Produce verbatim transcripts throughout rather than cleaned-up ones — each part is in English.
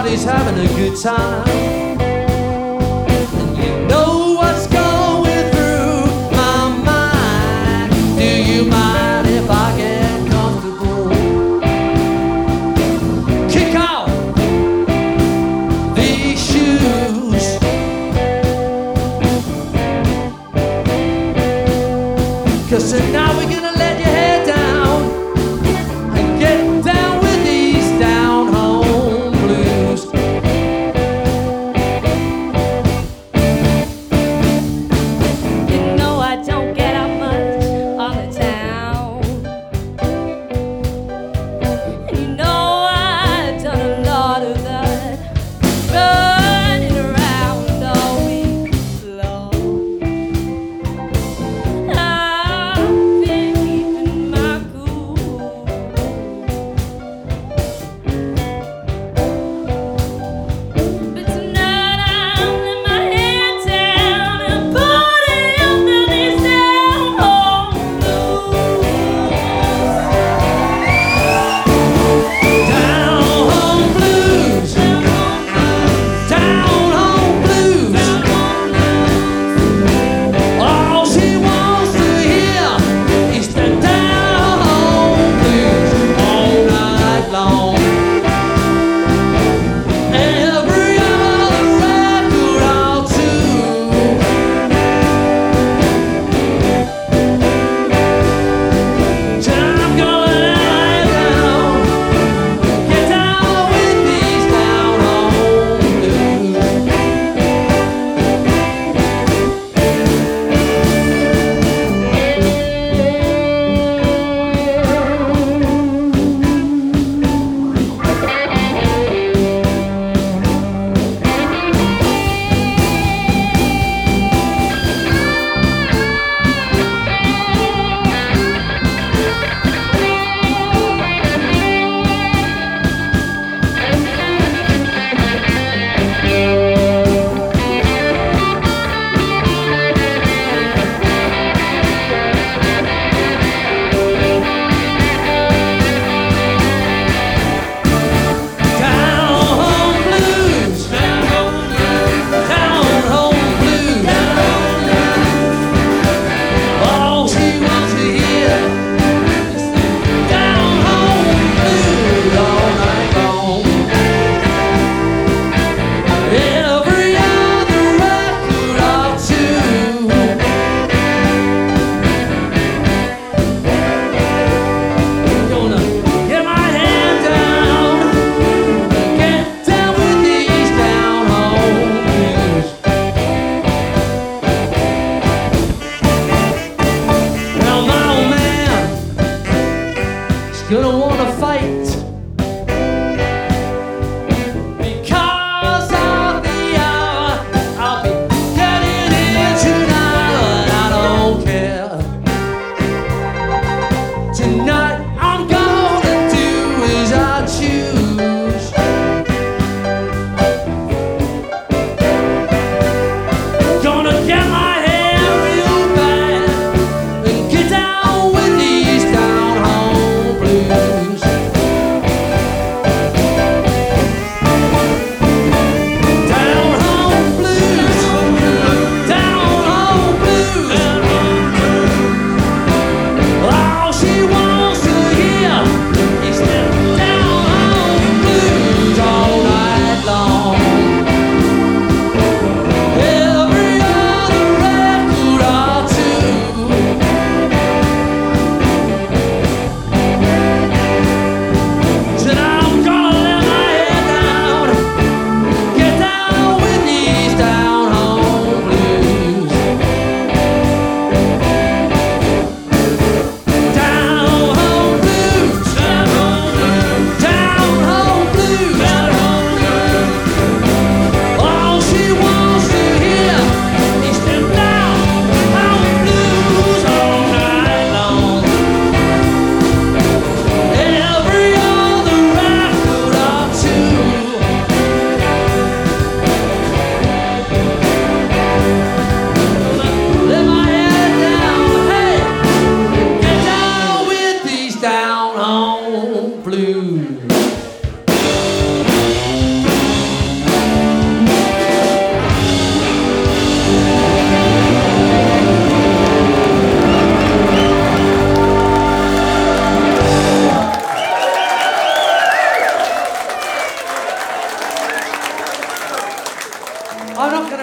everybody's having a good time. And you know what's going through my mind. Do you mind if I get comfortable? Kick off these shoes. 'Cause tonight we're gonna let your hair down and get down with these down home blues.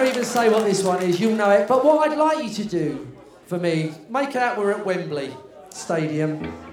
won't even say what this one is, you'll know it. But what I'd like you to do for me, make out we're at Wembley Stadium.